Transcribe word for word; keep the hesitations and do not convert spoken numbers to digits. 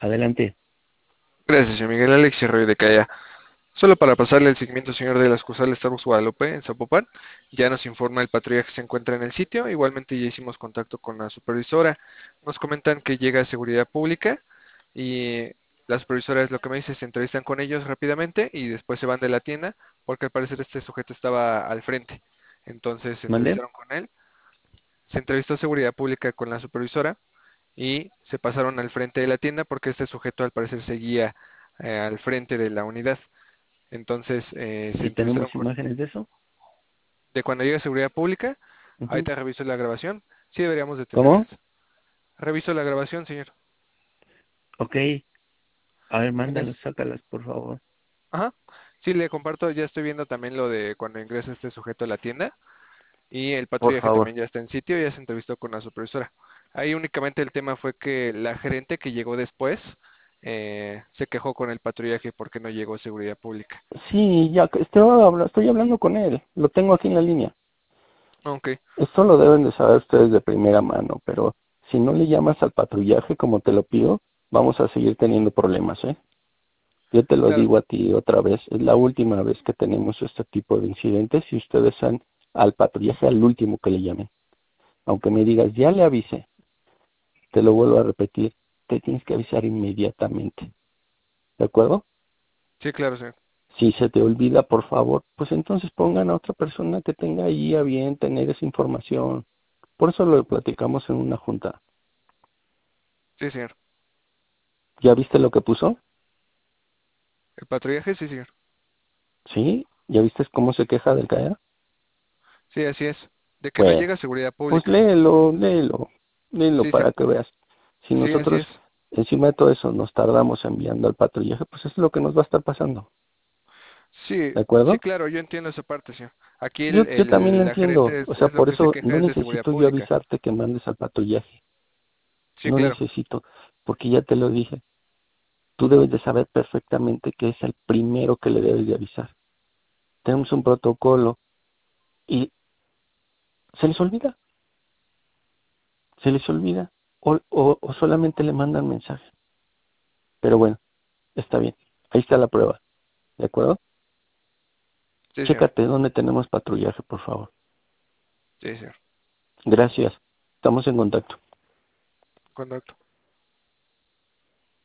Adelante. Gracias, señor Miguel Alex y Roy de Calla. Solo para pasarle el seguimiento, señor de la sucursal Starbucks Guadalupe en Zapopan, ya nos informa el patrulla que se encuentra en el sitio. Igualmente ya hicimos contacto con la supervisora. Nos comentan que llega a seguridad pública y la supervisora es lo que me dice, se entrevistan con ellos rápidamente y después se van de la tienda porque al parecer este sujeto estaba al frente. Entonces se ¿Mande? entrevistaron con él, se entrevistó seguridad pública con la supervisora y se pasaron al frente de la tienda porque este sujeto al parecer seguía eh, al frente de la unidad. Entonces eh, se ¿Y entrevistaron tenemos con, imágenes de eso? de cuando llega seguridad pública. Ujú. Ahorita reviso la grabación. Sí deberíamos de ¿Cómo? tenerlas. Reviso la grabación, señor. Ok. A ver, En mándalas, es... sácalas, por favor. Ajá. Sí, le comparto, ya estoy viendo también lo de cuando ingresa este sujeto a la tienda y el Por patrullaje favor. también ya está en sitio, ya se entrevistó con la supervisora. Ahí únicamente el tema fue que la gerente que llegó después eh, se quejó con el patrullaje porque no llegó seguridad pública. Sí, ya que estoy, habla- estoy hablando con él. Lo tengo aquí en la línea. Ok, Esto lo deben de saber ustedes de primera mano, pero si no le llamas al patrullaje como te lo pido, vamos a seguir teniendo problemas, ¿eh? Yo te lo claro, digo a ti otra vez, es la última vez que tenemos este tipo de incidentes y ustedes han al patrullaje al último que le llamen. Aunque me digas, ya le avisé, te lo vuelvo a repetir, te tienes que avisar inmediatamente, ¿de acuerdo? sí, claro, señor. Si se te olvida, por favor, pues entonces pongan a otra persona que tenga ahí a bien tener esa información. Por eso lo platicamos en una junta. Sí, señor. ¿Ya viste lo que puso? El patrullaje, sí, señor. ¿Sí? ¿Ya viste cómo se queja del C A E A? Sí, así es. De que no Bueno, llega seguridad pues pública. léelo, léelo, léelo Sí, sí, para que veas. Si sí, así nosotros es. encima de todo eso nos tardamos enviando al patrullaje, pues es lo que nos va a estar pasando, Sí, ¿de sí, acuerdo? claro, yo entiendo esa parte, señor. Aquí Yo, el, yo también lo el- la entiendo, gerente o es, sea, es lo por que se eso queja no es de seguridad necesito yo pública. avisarte que mandes al patrullaje, Sí, no claro. necesito, porque ya te lo dije, tú debes de saber perfectamente que es el primero que le debes de avisar. Tenemos un protocolo y se les olvida, se les olvida, o, o, o solamente le mandan mensaje. Pero bueno, está bien, ahí está la prueba, ¿de acuerdo? Sí, señor. Chécate dónde tenemos patrullaje, por favor. Sí, señor. Gracias, estamos en contacto. Contacto.